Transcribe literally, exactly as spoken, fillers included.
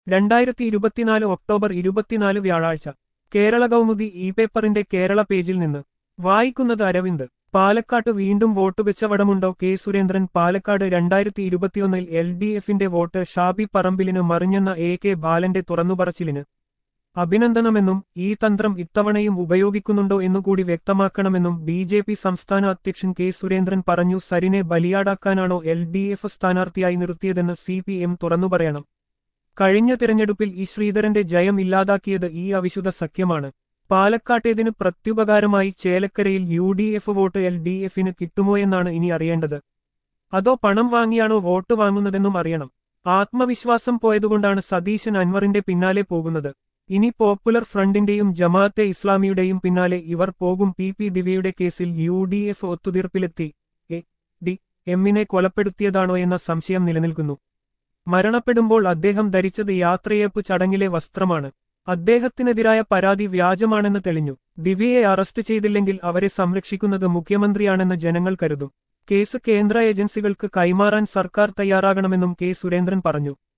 രണ്ടായിരത്തി ഇരുപത്തിനാല് ഒക്ടോബർ ഇരുപത്തിനാല് വ്യാഴാഴ്ച കേരള കൗമുദി ഇ പേപ്പറിന്റെ കേരള പേജിൽ നിന്ന് വായിക്കുന്നത് അരവിന്ദ്. പാലക്കാട്ട് വീണ്ടും വോട്ട് കച്ചവടമുണ്ടോ? കെ സുരേന്ദ്രൻ. പാലക്കാട് രണ്ടായിരത്തി ഇരുപത്തിയൊന്നിൽ എൽ ഡി എഫിന്റെ വോട്ട് ഷാബി പറമ്പിലിന് മറിഞ്ഞെന്ന എ കെ ബാലന്റെ തുറന്നുപറച്ചിലിന് അഭിനന്ദനമെന്നും ഈ തന്ത്രം ഇത്തവണയും ഉപയോഗിക്കുന്നുണ്ടോ എന്നുകൂടി വ്യക്തമാക്കണമെന്നും ബി ജെ പി സംസ്ഥാന അധ്യക്ഷൻ കെ സുരേന്ദ്രൻ പറഞ്ഞു. സരിനെ ബലിയാടാക്കാനാണോ എൽ ഡി എഫ് സ്ഥാനാർത്ഥിയായി നിർത്തിയതെന്ന് സി പി എം തുറന്നുപറയണം. കഴിഞ്ഞ തിരഞ്ഞെടുപ്പിൽ ഇ ശ്രീധരന്റെ ജയം ഇല്ലാതാക്കിയത് ഈ അവിശുദ്ധ സഖ്യമാണ്. പാലക്കാട്ടേതിന് പ്രത്യുപകാരമായി ചേലക്കരയിൽ U D F vote L D എഫിന് കിട്ടുമോയെന്നാണ് ഇനി അറിയേണ്ടത്. അതോ പണം വാങ്ങിയാണോ വോട്ട് വാങ്ങുന്നതെന്നും അറിയണം. ആത്മവിശ്വാസം പോയതുകൊണ്ടാണ് സതീശൻ അൻവറിന്റെ പിന്നാലെ പോകുന്നത്. ഇനി പോപ്പുലർ ഫ്രണ്ടിന്റെയും ജമാഅത്തെ ഇസ്ലാമിയുടെയും പിന്നാലെ ഇവർ പോകും. പി പി ദിവ്യയുടെ കേസിൽ യു ഡി എഫ് ഒത്തുതീർപ്പിലെത്തി എ ഡി എമ്മിനെ കൊലപ്പെടുത്തിയതാണോ എന്ന സംശയം നിലനിൽക്കുന്നു. മരണപ്പെടുമ്പോൾ അദ്ദേഹം ധരിച്ചത് യാത്രയയപ്പ് ചടങ്ങിലെ വസ്ത്രമാണ്. അദ്ദേഹത്തിനെതിരായ പരാതി വ്യാജമാണെന്ന് തെളിഞ്ഞു. ദിവ്യയെ അറസ്റ്റ് ചെയ്തില്ലെങ്കിൽ അവരെ സംരക്ഷിക്കുന്നത് മുഖ്യമന്ത്രിയാണെന്ന് ജനങ്ങൾ കരുതും. കേസ് കേന്ദ്ര ഏജൻസികൾക്ക് കൈമാറാൻ സർക്കാർ തയ്യാറാകണമെന്നും കെ സുരേന്ദ്രൻ പറഞ്ഞു.